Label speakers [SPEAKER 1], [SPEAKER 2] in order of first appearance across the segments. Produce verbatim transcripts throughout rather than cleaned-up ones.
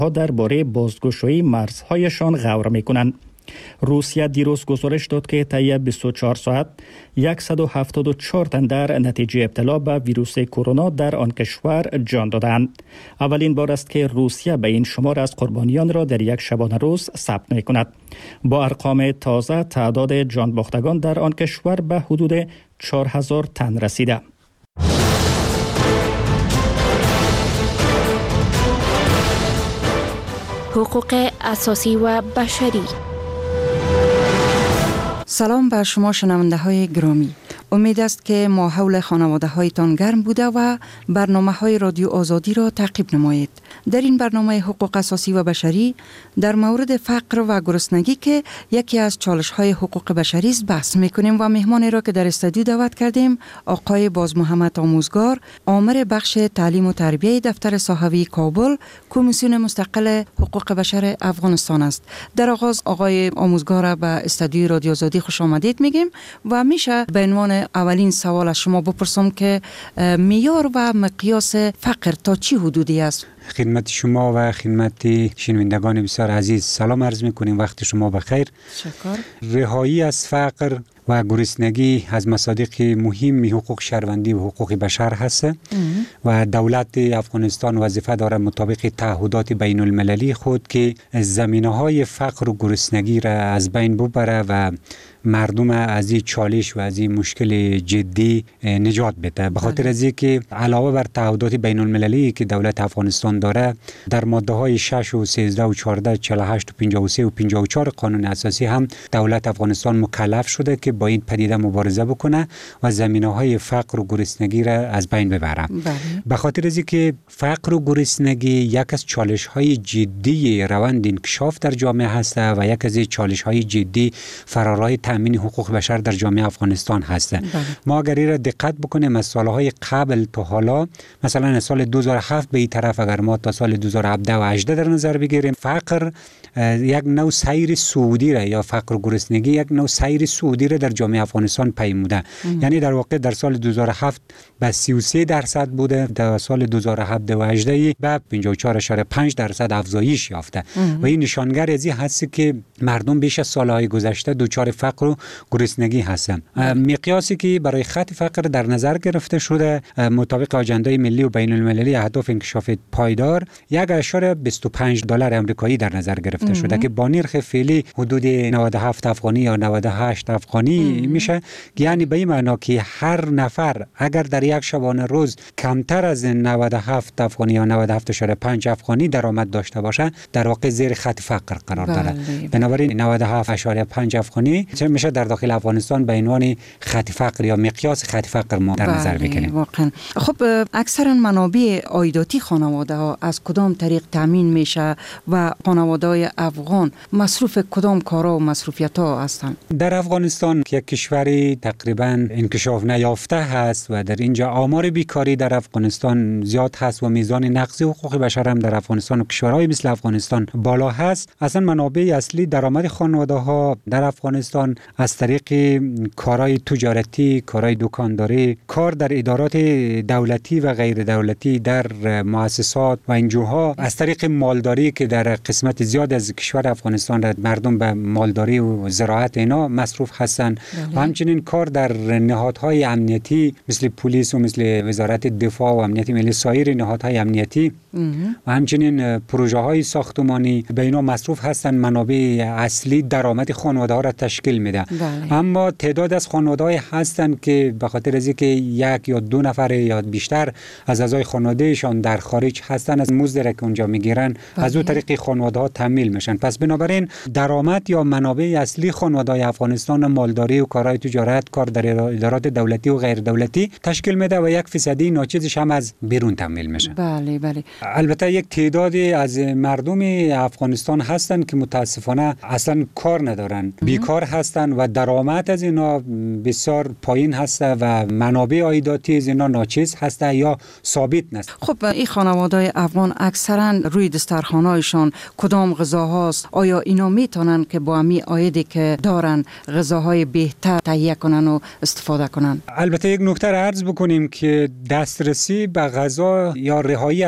[SPEAKER 1] ها درباره بازگشایی مرزهایشان غور می‌کنند. روسیه دیروز گزارش داد که طی بیست و چهار ساعت صد و هفتاد و چهار تن در نتیجه ابتلا به ویروس کرونا در آن کشور جان دادند. اولین بار است که روسیه به این شمار از قربانیان را در یک شبانه روز ثبت می‌کند. با ارقام تازه تعداد جان باختگان در آن کشور به حدود چهار هزار تن رسیده.
[SPEAKER 2] حقوق اساسی و بشری.
[SPEAKER 3] سلام بر شما شنونده های گرامی. امید است که ماحول خانواده هایتان گرم بوده و برنامه های رادیو آزادی را تعقیب نمایید. در این برنامه حقوق اساسی و بشری در مورد فقر و گرسنگی که یکی از چالش های حقوق بشری است بحث میکنیم و مهمانی را که در استودیو دعوت کردیم آقای باز محمد آموزگار، آمر بخش تعلیم و تربیه دفتر صحوی کابل، کمیسیون مستقل حقوق بشر افغانستان است. در آغاز آقای آموزگار را به استودیو رادیو آزادی خوش آمدید میگیم و میشه به عنوان اولین سوال از شما بپرسم که معیار و مقیاس فقر تا چی حدودی است؟
[SPEAKER 4] خدمت شما و خدمت شنوندگان بسیار عزیز سلام عرض می‌کنیم. وقت شما بخیر.
[SPEAKER 3] شکر.
[SPEAKER 4] رهایی از فقر و گرسنگی از مصادیق مهم حقوق شهروندی و حقوق بشر هست و دولت افغانستان وظیفه داره مطابق تعهدات بین المللی خود که زمینه‌های فقر و گرسنگی را از بین ببره و مردم از این چالش و از این مشکل جدی نجات بده. به خاطر از اینکه علاوه بر تعهدات بین المللی که دولت افغانستان داره در ماده های شش و سیزده و چهارده، چهل و هشت و پنجاه و سه و پنجاه و چهار قانون اساسی هم دولت افغانستان مکلف شده که با این پدیده مبارزه بکنه و زمینه‌های فقر و گرسنگی را از بین ببره. به خاطر از اینکه فقر و گرسنگی یک از چالش‌های جدی روند انکشاف در جامعه هست و یک از چالش‌های جدی فرارای تامین حقوق بشر در جامعه افغانستان هست. ما اگر این را دقت بکنیم از سالهای قبل تا حالا، مثلا از سال دو هزار و هفت به این طرف اگر ما تا سال دو هزار و هفده و هجده در نظر بگیریم، فقر یک نوع سیر صعودی را یا فقر و گرسنگی یک نوع سیر صعودی را در جامعه افغانستان پیموده. یعنی در واقع در سال دو هزار و هفت به سی و سه درصد بوده، در سال دو هزار و هفده و هجده به پنجاه و چهار و پنج درصد افزایش یافته و این نشانگر از این هست که مردم بیش از سالهای گذشته دچار فقر و گرسنگی هستند. مقیاسی که برای خط فقر در نظر گرفته شده مطابق آژاندای ملی و بین المللی اهداف انکشاف پایدار یک اشاره بیست و پنج دلار آمریکایی در نظر گرفته شده که با نرخ فعلی حدود نود و هفت افغانی یا نود و هشت افغانی میشه. یعنی به این معنا که هر نفر اگر در یک شبانه روز کمتر از نود و هفت افغانی یا نود و هفت و پنج افغانی درآمد داشته باشه در واقع زیر خط فقر قرار داره. بنابراین نود و هفت و پنج افغانی چه میشه در داخل افغانستان به عنوان خط فقر یا مقیاس خط فقر ما در نظر بگیریم.
[SPEAKER 3] واقعا. خب اکثرا منابع عایداتی خانواده ها از کدام طریق تامین میشه و خانواده های افغان مصروف کدام کارا و مصروفیت ها هستند؟
[SPEAKER 4] در افغانستان که یک کشوری تقریبا انکشاف نیافته هست و در اینجا آمار بیکاری در افغانستان زیاد هست و میزان نقض حقوق بشر هم در افغانستان و کشورهای مثل افغانستان بالا هست، اصلا منابع اصلی درآمد خانواده ها در افغانستان از طریق کارهای تجارتی، کارهای دکانداری، کار در ادارات دولتی و غیر دولتی، در مؤسسات و انجوها، از طریق مالداری که در قسمت زیاد از کشور افغانستان مردم به مالداری و زراعت اینا مصروف هستند و همچنین کار در نهادهای امنیتی مثل پلیس و مثل وزارت دفاع و امنیت ملی، سایر نهادهای امنیتی و همچنین پروژه های ساختمانی به اینا مصروف هستند. منابع اصلی درآمد خانواده ها را تشکیل میده. بله. اما تعداد از خانواده های هستند که به خاطر از اینکه یک یا دو نفر یا بیشتر از اعضای خانوادهشان در خارج هستند، از مزد که اونجا میگیرن بله. از اون طریق خانواده ها تامین میشن. پس بنابراین درآمد یا منابع اصلی خانواده های افغانستان مالداری و کارهای تجارت، کار در ادارات دولتی و غیر دولتی تشکیل میده و یک فیصدی ناچیزش هم از بیرون تامین میشه.
[SPEAKER 3] بله بله.
[SPEAKER 4] البته یک تعدادی از مردم افغانستان هستند که متاسفانه اصلا کار ندارن، بیکار هستند و درآمد از اینا بسیار پایین هسته و منابع عایداتی از اینا ناچیز هسته یا ثابت نیست.
[SPEAKER 3] خب این خانواده‌های افغان اکثرا روی دسترخوان‌هایشان کدام غذاهاست؟ آیا اینا میتونن که با همین عایدی که دارن غذاهای بهتر تهیه کنن و استفاده کنن؟
[SPEAKER 4] البته یک نکته را عرض بکنیم که دسترسی به غذا یا رهایی از فقر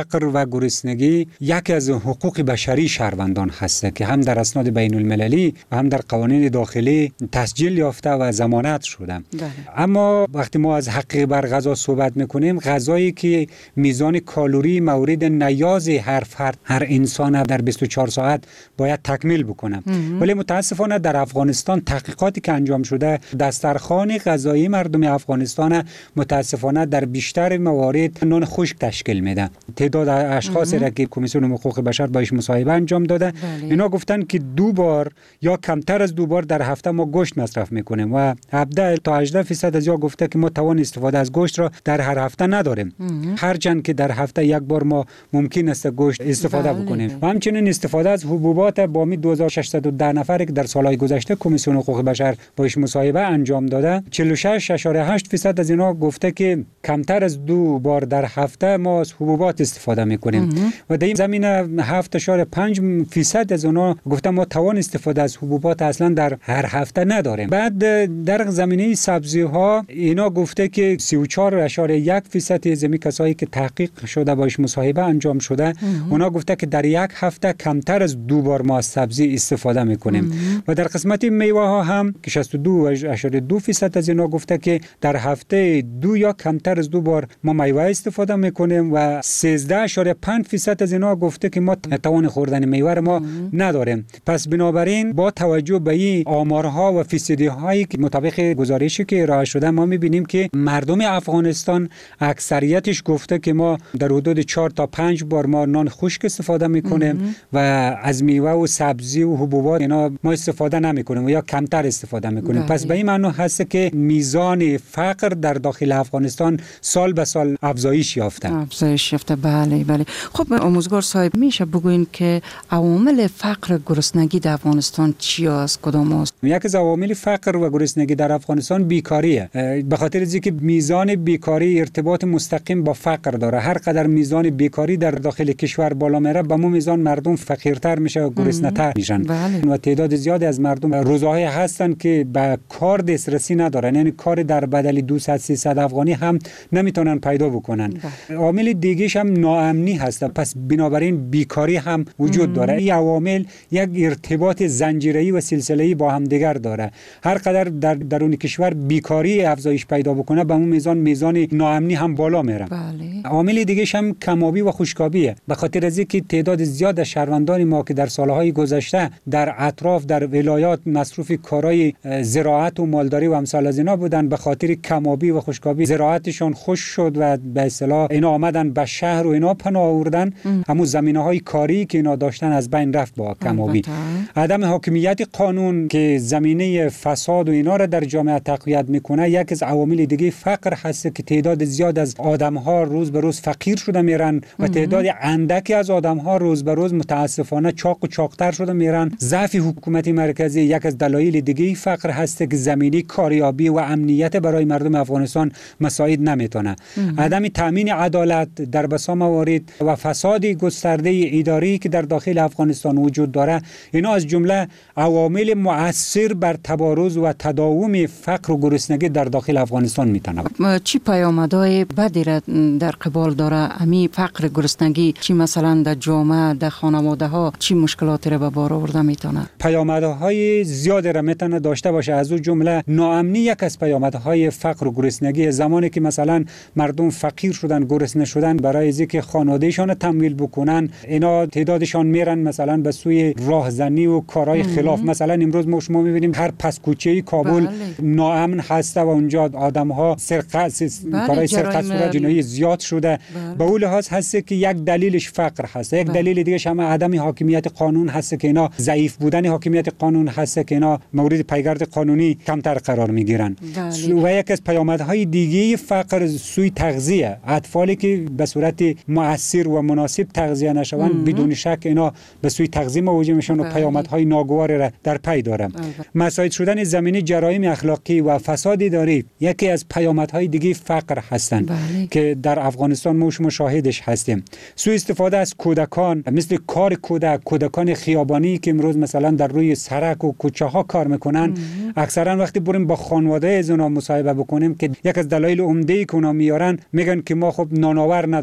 [SPEAKER 4] فقر و گرسنگی یکی از حقوق بشری شهروندان هست که هم در اسناد بین المللی و هم در قوانین داخلی تسجیل یافته و ضمانت شده. بله. اما وقتی ما از حق بر غذا صحبت میکنیم، غذایی که میزان کالری مورد نیاز هر فرد هر انسان در بیست و چهار ساعت باید تکمیل بکنه. ولی متاسفانه در افغانستان تحقیقاتی که انجام شده، دسترخوان غذایی مردم افغانستان متاسفانه در بیشتر موارد نان خشک تشکیل میده. تعداد اشخاصی را که کمیسیون حقوق بشر باش مصاحبه انجام داده، بله. اینا گفتن که دو بار یا کمتر از دو بار در هفته ما گوشت مصرف میکنیم و هفده تا هجده درصد از یا گفته که ما توان استفاده از گوشت را در هر هفته نداریم. هرچند که در هفته یک بار ما ممکن است گوشت استفاده بله. بکنیم. و همچنین استفاده از حبوبات با می دو هزار و ششصد و ده نفر که در سالهای گذشته کمیسیون حقوق بشر باش مصاحبه انجام داده، چهل و شش اشاره هشت درصد از اینا گفته که کمتر از دو بار در هفته ما از حبوبات استفاده میکنیم و در این زمینه هفت اشاره پنج درصد از اونا گفته ما توان استفاده از حبوبات اصلا در هر هفته نداریم. بعد در زمینه سبزی ها اینا گفته که سی و چهار اشاره یک درصد از می کسایی که تحقیق شده باش مصاحبه انجام شده، اونا گفته که در یک هفته کمتر از دو بار ما از سبزی استفاده میکنیم. و در قسمت میوه ها هم که شصت و دو اشاره دو درصد از اینا گفته که در هفته دو یا کمتر از دو بار ما میوه استفاده میکنیم و سیزده اشاره پنج درصد از اینا گفته که ما توان خوردن میوه ما مم. نداریم. پس بنابراین با توجه به این آمارها و فیصدی هایی که مطابق گزارشی که ارائه شده ما میبینیم که مردم افغانستان اکثریتش گفته که ما در حدود چهار تا پنج بار ما نان خشک استفاده میکنیم مم. و از میوه و سبزی و حبوبات اینا ما استفاده نمیکنیم و یا کمتر استفاده میکنیم. پس به این معنی هست که میزان فقر در داخل افغانستان سال به سال افزایش یافته.
[SPEAKER 3] افزایش یافته. بله بله. خب آموزگار صاحب میشه بگوین که عوامل فقر گرسنگی در افغانستان چی است، کدام است؟
[SPEAKER 4] یک از عوامل فقر و گرسنگی در افغانستان بیکاریه. به خاطر اینکه میزان بیکاری ارتباط مستقیم با فقر داره. هر قدر میزان بیکاری در داخل کشور بالا میره، به اون میزان مردم فقیرتر میشه و گرسنه‌تر میشن. بله. و تعداد زیادی از مردم روزهای هستن که به کار دسترسی ندارن، یعنی کار در بدل دویست سیصد افغانی هم نمیتونن پیدا بکنن. بله. عامل دیگه‌ش هم ناامنی هست. پس بنابراین بیکاری هم وجود داره. این عوامل یک ارتباط زنجیره‌ای و سلسله‌ای با هم دیگر داره. هر قدر در درون کشور بیکاری افزایش پیدا بکنه، به اون میزان میزان ناامنی هم بالا میره. بله. عامل دیگه‌ش هم کمابی و خشکابیه. به خاطر از اینکه تعداد زیاد از شهروندان ما که در سالهای گذشته در اطراف در ولایات مصروف کارهای زراعت و مالداری و امثال از اینا بودن، به خاطر کمابی و خشکابی زراعتشون خشک شد و به اصطلاح اینا آمدن به شهر و اینا پناه آوردن. همون زمینه‌های کاری که اینا داشتن از بین رفت با کمابی. عدم حاکمیت قانون که زمینه فساد و اینا را در جامعه تقویت میکنه، یک از عوامل دیگه فقر هست که تعداد زیاد از آدم‌ها روز به روز فقیر شده میرن و تعداد اندکی از آدم‌ها روز به روز متاسفانه چاق و چاقتر شده میرن. ضعف حکومت مرکزی یک از دلایل دیگه فقر هست که زمینه کاریابی و امنیت برای مردم افغانستان مساعد نمیتونه. عدم تامین عدالت در بسا موارد و فساد گسترده اداری که در داخل افغانستان وجود داره، اینا از جمله عوامل مؤثر بر تبارز و تداوم فقر و گرسنگی در داخل افغانستان میتونه.
[SPEAKER 3] چی پیامدهای بدی را در قبال داره امی فقر گرسنگی؟ چی مثلا در جامعه در خانواده ها چی مشکلاتی را به بار آورده میتونه؟
[SPEAKER 4] پیامدهای زیادی را میتونه داشته باشه. از اون جمله ناامنی یک از پیامدهای فقر و گرسنگی. زمانی که مثلا مردم فقیر شدن، گرسنه شدن، برای اینکه خانوادهشان تمویل بکنن، اینا تعدادشان میرن مثلا به سوی راهزنی و کارهای خلاف. مثلا امروز ما شما میبینیم هر پس کوچه کابل بله. ناامن هست و اونجا آدم‌ها سرقت بله. کارهای سرقت صورت جنایی زیاد شده. بله. به اون لحاظ هست که یک دلیلش فقر هست. یک بله. دلیل دیگه هم عدم حاکمیت قانون هست که اینا ضعیف بودن حاکمیت قانون هست که اینا مورد پیگرد قانونی کمتر قرار میگیرن. بله. و یک از پیامدهای دیگه فقر سوی تغذیه. اطفالی که به صورت مؤثر و مناسب تغذیه نشوند، بدون شک اینا به سوی تغذیه مواجه میشن و پیامدهای ناگوار را در پی داره. مساعد شدن زمینه جرایم اخلاقی و فساد اداری یکی از پیامدهای دیگه فقر هستند. بله. که در افغانستان ما شما شاهدش هستیم. سوء استفاده از کودکان، مثل کار کودک، کودکان خیابانی که امروز مثلا در روی سرک و کوچه ها کار میکنن، اکثرا وقتی بریم با خانواده از اونا مصاحبه بکنیم که یک از دلایل عمده ای که اونا میارن، میگن که ما خب نانآور نداریم، بنابراین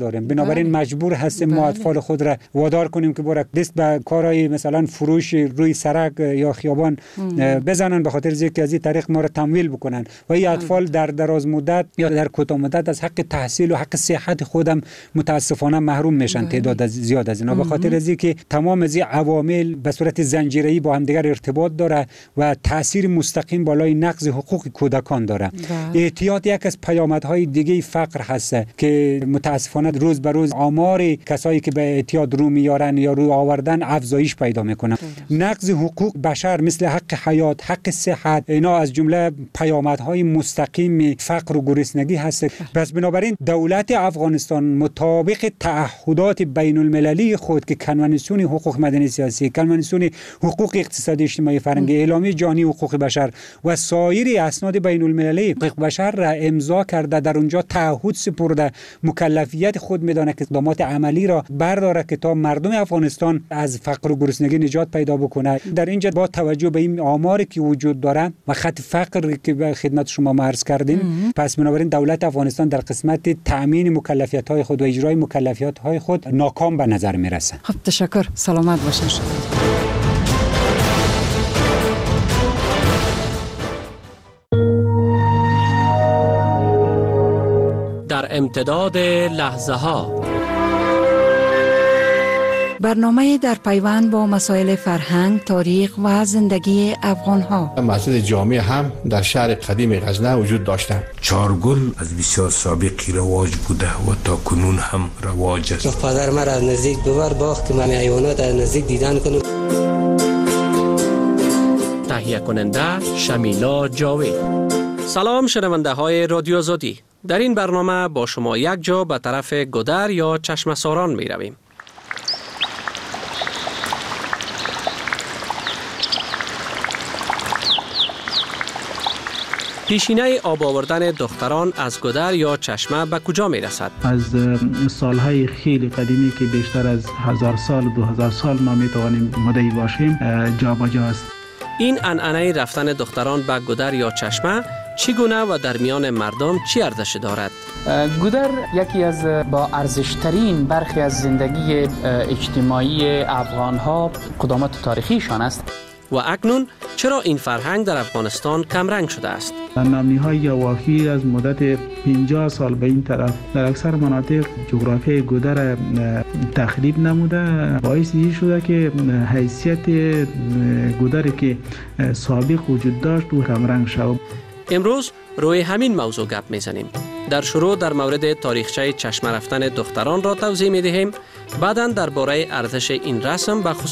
[SPEAKER 4] بنابراین مجبور هستیم ما اطفال خود را وادار کنیم که برای دست به کارهای مثلا فروش روی سرک یا خیابان بزنن، به خاطر اینکه از این طریق ما را تمویل بکنن و این اطفال در دراز مدت یا در کوتاه مدت از حق تحصیل و حق صحت خودم متاسفانه محروم میشن. تعداد از زیاد از اینا به خاطر از اینکه تمام از این عوامل به صورت زنجیره‌ای با هم دیگر ارتباط داره و تاثیر مستقیم بالای نقض حقوق کودکان داره. اعتیاد یک از پیامدهای دیگه فقر هست که متاسفانه روز به روز آمار کسایی که به اعتیاد رو میارن یا رو آوردن افزایش پیدا میکنه. نقض حقوق بشر مثل حق حیات، حق صحت، اینا از جمله پیامدهای مستقیم فقر و گرسنگی هست. پس بنابراین دولت افغانستان مطابق تعهدات بین المللی خود که کنوانسیون حقوق مدنی سیاسی، کنوانسیون حقوق اقتصادی اجتماعی فرهنگی، اعلامیه جهانی حقوق بشر و سایر اسناد بین المللی حقوق بشر را امضا کرده، در اونجا تعهد سپرده، مکلفیت خود میدانه که اقدامات عملی را برداره که تا مردم افغانستان از فقر و گرسنگی نجات پیدا بکنه. در اینجا با توجه به این آماری که وجود داره و خط فقر که به خدمت شما عرض کردیم، پس بنابراین دولت افغانستان در قسمت تأمین مکلفیت‌های خود و اجرای مکلفیت‌های خود ناکام به نظر میرسه.
[SPEAKER 3] خب تشکر، سلامت باشید.
[SPEAKER 5] در امتداد لحظه ها
[SPEAKER 3] برنامه در پیوند با مسائل فرهنگ، تاریخ و زندگی افغان ها.
[SPEAKER 6] مسجد جامع هم در شهر قدیم غزنه وجود داشتند.
[SPEAKER 7] چارگل از بسیار سابقی رواج بوده و تا کنون هم رواج است.
[SPEAKER 8] پدر مرا از نزدیک ببر باخت که من حیوانات از نزدیک دیدن کنم.
[SPEAKER 5] تهیه کننده شمیلا جاوید. سلام شنونده های رادیو آزادی. در این برنامه با شما یک جا به طرف گودر یا چشمه ساران می رویم. پیشینه آب آوردن دختران از گودر یا چشمه به کجا می رسد؟
[SPEAKER 9] از سالهای خیلی قدیمی که بیشتر از هزار سال دو هزار سال ما می توانیم مدعی باشیم جا با جا است.
[SPEAKER 5] این عنعنه رفتن دختران به گودر یا چشمه چگونه و در میان مردم چی ارزش دارد؟
[SPEAKER 10] گودر یکی از با ارزشترین برخی از زندگی اجتماعی افغان‌ها قدامت تاریخیشان است.
[SPEAKER 5] و اکنون چرا این فرهنگ در افغانستان کمرنگ شده است؟
[SPEAKER 9] نمنی‌های یواخی از مدت پنجاه سال به این طرف در اکثر مناطق جغرافیای گودر تخریب نموده، باعث این شده که حیثیت گودری که سابق وجود داشت او کمرنگ شد. امروز
[SPEAKER 5] روی همین موضوع گپ میزنیم. در شروع در مورد تاریخچه چشمه رفتن دختران را توضیح میدهیم، بعداً درباره ارزش این رسم و